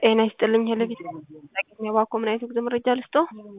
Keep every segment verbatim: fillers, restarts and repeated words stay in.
ጤና ይስጥልኝ ሄለቢት ታገኘ ባኮ ምን አይነት መረጃ ልስጦ?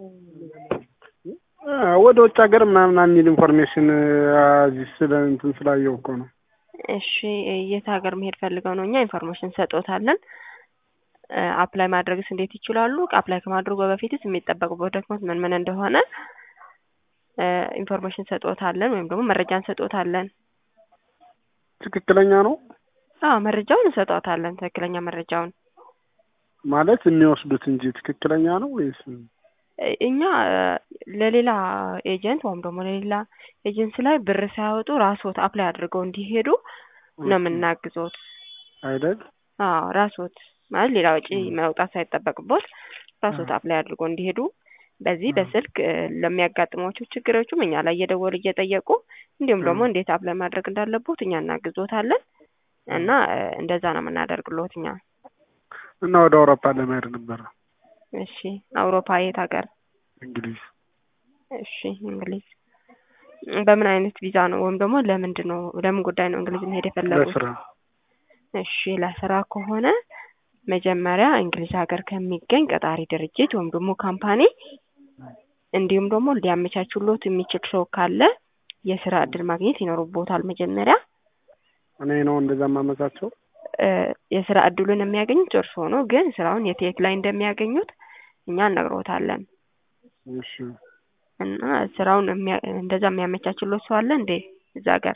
ወደ ውጭ ሀገር ምናምን አንድ ኢንፎርሜሽን እዚህ ስለ እንትን ስላየው እኮ ነው። እሺ የት ሀገር መሄድ ፈልገው ነው? እኛ ኢንፎርሜሽን ሰጥቶታለን። አፕላይ ማድረግስ እንዴት ይችላሉ? አፕላይ ከማድረጉ በፊትስ የሚጠበቅበት ዶክመንት ምን ምን እንደሆነ ኢንፎርሜሽን ሰጥቶታለን ወይም ደግሞ መረጃን ሰጥቶታለን። ትክክለኛ ነው? አዎ መረጃውን ሰጥቶታለን። ትክክለኛ መረጃውን ማለት የሚወስዱት እንጂ ትክክለኛ ነው ወይስ እኛ ለሌላ ኤጀንት ወይም ደግሞ ለሌላ ኤጀንሲ ላይ ብር ሳይወጡ ራስዎት አፕላይ አድርገው እንዲሄዱ ነው የምናግዞት አይደል? አዎ ራስዎት ማለት ሌላ ወጪ ማውጣት ሳይጠበቅቦት ራስዎት አፕላይ አድርገው እንዲሄዱ በዚህ በስልክ ለሚያጋጥሟቸው ችግሮችም እኛ ላይ እየደወሉ እየጠየቁ እንዲሁም ደግሞ እንዴት አፕላይ ማድረግ እንዳለቦት እኛ እናግዞታለን እና እንደዛ ነው የምናደርግሎት እኛ እና ወደ አውሮፓ ለመሄድ ነበር። እሺ አውሮፓ የት ሀገር? እንግሊዝ። እሺ እንግሊዝ በምን አይነት ቪዛ ነው ወይም ደግሞ ለምንድን ነው ለምን ጉዳይ ነው እንግሊዝ መሄድ የፈለጉት? ለስራ። እሺ ለስራ ከሆነ መጀመሪያ እንግሊዝ ሀገር ከሚገኝ ቀጣሪ ድርጅት ወይም ደግሞ ካምፓኒ እንዲሁም ደግሞ ሊያመቻቹሎት የሚችል ሰው ካለ የስራ እድል ማግኘት ይኖርቦታል። መጀመሪያ እኔ ነው እንደዛ ማመቻቸው። የስራ እድሉን የሚያገኙት እርስዎ ነው፣ ግን ስራውን የት የት ላይ እንደሚያገኙት እኛ እነግሮታለን። እሺ እና ስራውን እንደዛ የሚያመቻችሎት ሰው አለ እንዴ እዛ ሀገር?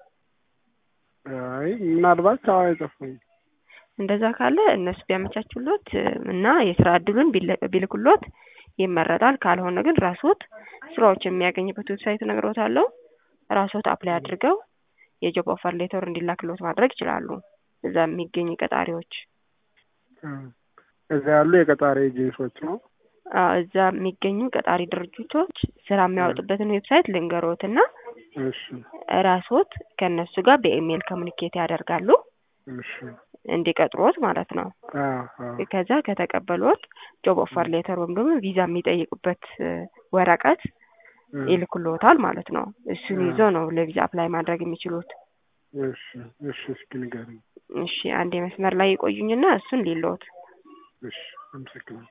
አይ ምናልባት አዎ አይጠፋም። እንደዛ ካለ እነሱ ቢያመቻቹሎት እና የስራ እድሉን ቢልኩሎት ይመረጣል። ካልሆነ ግን ራስዎት ስራዎች የሚያገኙበት ዌብሳይት እነግሮታለሁ። ራስዎት አፕላይ አድርገው የጆብ ኦፈር ሌተር እንዲላክሎት ማድረግ ይችላሉ። እዛ የሚገኙ ቀጣሪዎች እዛ ያሉ የቀጣሪ ኤጀንሲዎች ነው? አዎ እዛ የሚገኙ ቀጣሪ ድርጅቶች ስራ የሚያወጡበትን ዌብሳይት ልንገሮትና እሺ ራስዎት ከነሱ ጋር በኢሜል ኮሙኒኬት ያደርጋሉ። እሺ እንዲቀጥሮት ማለት ነው። አዎ ከዛ ከተቀበሉት ጆብ ኦፈር ሌተር ወይም ደግሞ ቪዛ የሚጠይቁበት ወረቀት ይልኩልዎታል ማለት ነው። እሱን ይዞ ነው ለቪዛ አፕላይ ማድረግ የሚችሉት። እሺ እሺ እስኪ ንገሪኝ። እሺ አንዴ መስመር ላይ ይቆዩኝና እሱን ሊሎት። እሺ አመሰግናለሁ።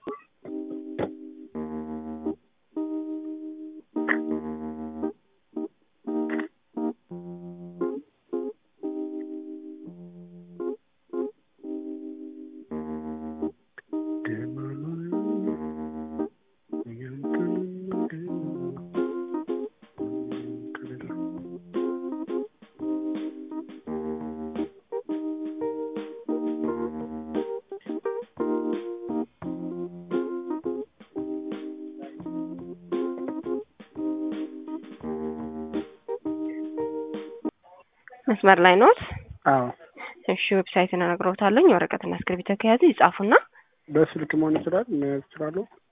መስመር ላይ ነው? አዎ እሺ ዌብሳይት እነግሮታለሁ። ወረቀትና እስክሪብቶ ከያዙ ይጻፉና በስልክ መሆን ይችላል መያዝ ይችላሉ?